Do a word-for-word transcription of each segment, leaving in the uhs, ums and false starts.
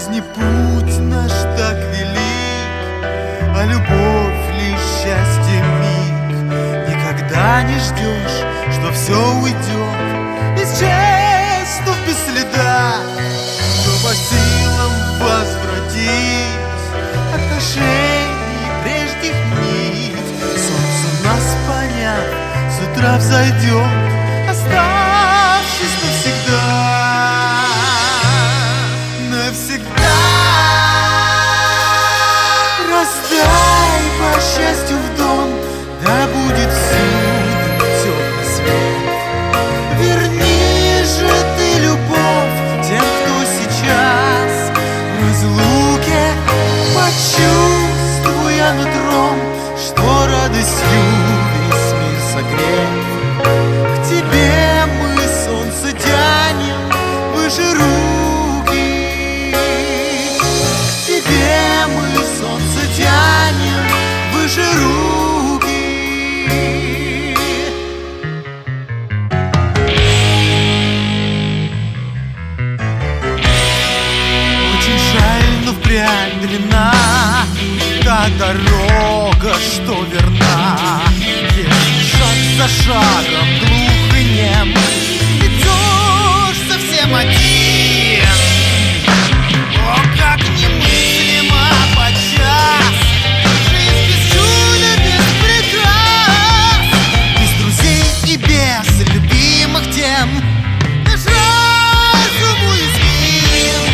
жизни путь наш так велик, а любовь лишь счастье миг. Никогда не ждешь, что все уйдет, исчезнув без следа. Но по силам возвратить отношений прежних нить. Солнце нас поняв, с утра взойдет, оставшись навсегда. Навсегда раздай по счастью в дом, да будет всюду теплый свет. Верни же ты любовь тем, кто сейчас в разлуке, почувствуя нутром, что радостью весь мир согрет. К тебе мы, солнце, тянем выше руки. К тебе мы, солнце, тянем выше руки. Очень жаль, но впрямь длина та дорога, что верна. Если шаг за шагом глух и нем, идешь совсем один. О, как немыслимо подчас жизнь без чуда, без прикрас, без друзей и без любимых тем. Наш разум уязвим.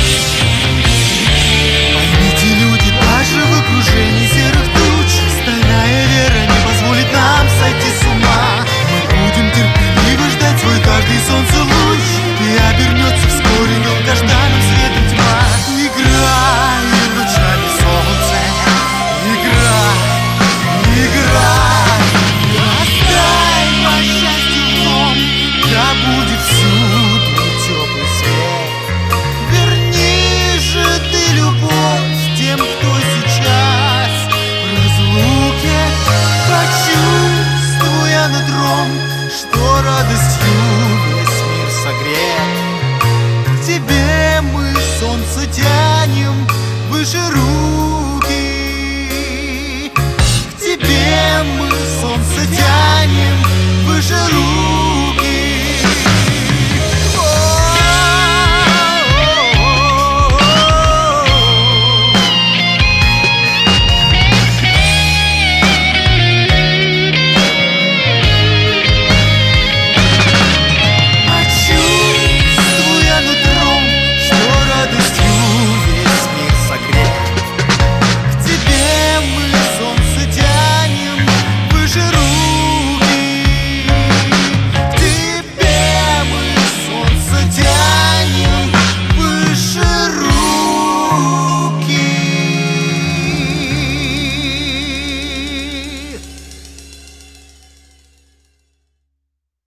Поймите, люди, даже в окружении серых туч стальная вера не позволит нам сойти с ума. Мы будем терпеливо ждать свой каждый солнце луч, и обернется вскоре долгожданным светом тьма. Играй лучами солнца, играй, играй. Оставь по счастью в том, да будет всюду теплый свет. Верни же ты любовь тем, кто сейчас в разлуке, почувствуя нутром, что радостью весь мир согрет. К тебе мы, солнце, тянем выше рук.